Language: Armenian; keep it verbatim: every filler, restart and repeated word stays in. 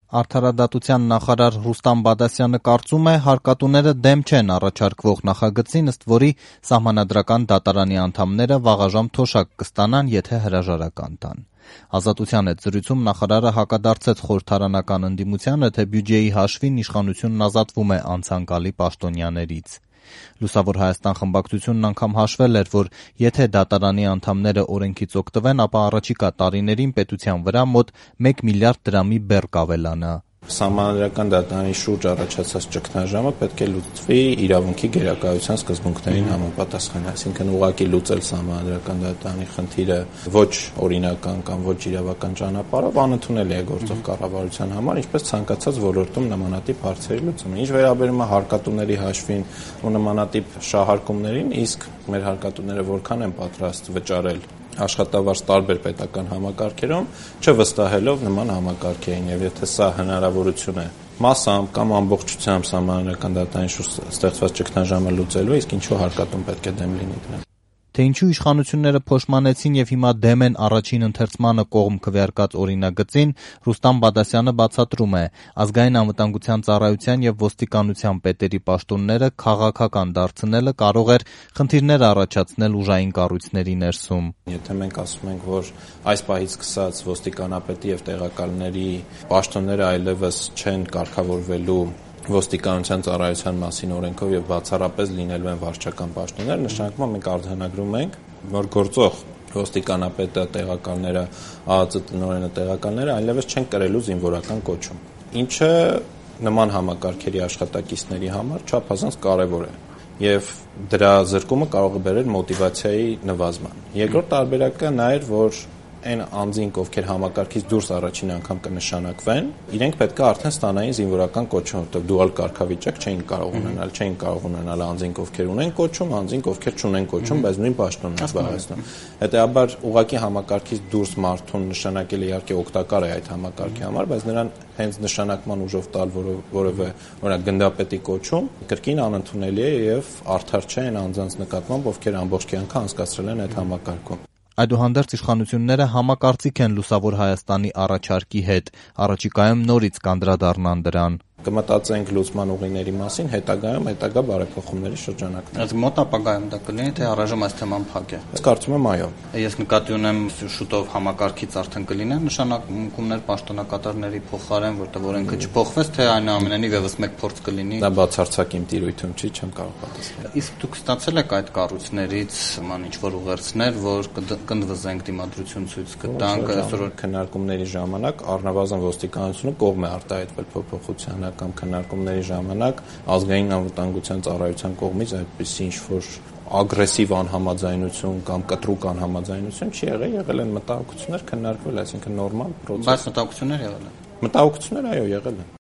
Արդարադատության նախարար Ռուստամ Բադասյանը կարծում է, հարկատուները դեմ չեն առաջարկվող նախագծին, ըստ որի Սահմանադրական դատարանի անդամները վաղաժամ թոշակ կստանան, եթե հրաժարական տան։ Ազատության հետ զրույցում նախարարը հակադարձեց խորհրդարանական ընդդիմությանը, թե բյուջեի հաշվին իշխանությունն ազատվում է անցանկալի պաշտոնյաներից։ Լուսավոր Հայաստան խմբակցությունն անգամ հաշվել էր, որ եթե դատարանի անդամները օրենքից օգտվեն, ապա առաջիկա տարիներին պետության վրա մոտ մեկ միլիարդ դրամի բեռ կավելանա։ Սահմանադրական դատարանի շուրջ առաջացած ճգնաժամը պետք է լուծվի իրավունքի գերակայության սկզբունքներին համապատասխան, այսինքն ուղղակի լուծել Սահմանադրական դատարանի խնդիրը ոչ օրինական կամ ոչ իրավական ճանապարհով անընդունելի է գործող կառավարության համար, ինչպես ցանկացած ոլորտում նմանատիպ հարցերի լուծումը։ Ինչ վերաբերում է հարկատուների հաշվին ու նմանատիպ շահարկումներին, իսկ մեր հարկատուները որքան են պատրաստ վճարել աշխատավարձ տարբեր պետական համակարգերում, չվստահելով նման համակարգերին, եւ եթե սա հնարավորություն է մասամբ կամ ամբողջությամբ Սահմանադրական դատարանի շուրջ ստեղծված ճգնաժամը լուծելու, իսկ ինչու հարկատուն պետք է դեմ լինի դրան։ Թե ինչու իշխանությունները փոշմանեցին եւ հիմա դեմ են առաջին ընթերցմանը կողմ քվեարկած օրինագծին, Ռուստամ Բադասյանը բացատրում է. ազգային անվտանգության ծառայության եւ ոստիկանության պետերի պաշտոնները քաղաքական դարձնելը կարող էր խնդիրներ առաջացնել ուժային կառույցների ներսում։ Եթե մենք ասում ենք, որ այս պահից սկսած ոստիկանապետի եւ տեղակալների պաշտոնները այլևս չեն կարգավորվելու ոստիկանության ծառայության մասին օրենքով եւ բացառապես լինելու են վարչական պաշտոններ, նշանակում է մենք արձանագրում ենք, որ գործող ոստիկանապետը, տեղակալները, ԱԱԾ տնօրենը, տեղակալները այլևս չեն կրելու զինվորական կոչում, ինչը նման համակարգերի աշխատակիցների համար չափազանց կարեւոր է եւ դրա զրկումը կարող է բերել մոտիվացիայի նվազման։ Երկրորդ տարբերակը նա էր, որ այն անձինք, ովքեր համակարգից դուրս առաջին անգամ կնշանակվեն, իրենք պետք է արդեն ստանային զինվորական կոչում, որտեղ դուալ կարգավիճակ չէին կարող ունենալ, չէին կարող ունենալ անձինք, ովքեր ունեն կոչում, անձինք, ովքեր չունեն կոչում, բայց նույն պաշտոնն են զբաղեցնում։ Հետեւաբար ուղղակի համակարգից դուրս մարդուն նշանակելը իհարկե օգտակար է այդ համակարգի համար, բայց նրան հենց նշանակման ուժով տալ որևէ, օրինակ գնդապետի կոչում, կրկին անընդունելի է եւ արդար չէ այն անձանց նկատմամբ, ովքեր ամբողջ կյանքը անցկացրել են այդ համակարգում։ Այդուհանդերձ իշխանությունները համակարծիք են Լուսավոր Հայաստանի առաջարկի հետ, առաջիկայում նորից կանդրադառնան դրան։ Կմտածենք լուծման ուղիների մասին, հետագայում հետագա բարեփոխումների շրջանակներում։ Այս մոտ ապագայում դա կլինի, թե առայժմ այս թեման փակ է։ Ես կարծում եմ այո։ Ես նկատի ունեմ շուտով համակարգից արդեն կլինեն նշանակումներ պաշտոնակատարների փոխարեն, որտեղ օրենքը չփոխվեց, թե այնուամենայնիվ եւս մեկ փորձ կլինի։ Դա բացարձակ իմ տիրույթում չի, չեմ կարող պատասխանել։ Իսկ դուք ստացել եք այդ կառույցներից ման ինչ-որ ուղերձներ, որ կընդվզենք դիմադրություն ցույց կտանք, այսօր քննարկումների ժամանակ առնվազն ոստիկանությունը կողմ է արտահայտվել փոփոխությանը կամ քննարկումների ժամանակ ազգային անվտանգության ծառայության կողմից այդպիսի ինչ-որ ագրեսիվ անհամաձայնություն կամ կտրուկ անհամաձայնություն չի եղել, եղել են մտահոգություններ քննարկվել, այսինքն նորմալ պրոցես։ Բայց մտահոգություններ եղել են։ Մտահոգություններ այո եղել են։